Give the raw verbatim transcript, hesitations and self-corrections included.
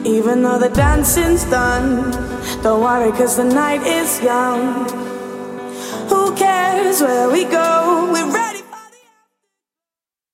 Even though the dancing's done, don't worry, cause the night is young. Who cares where we go? We're ready.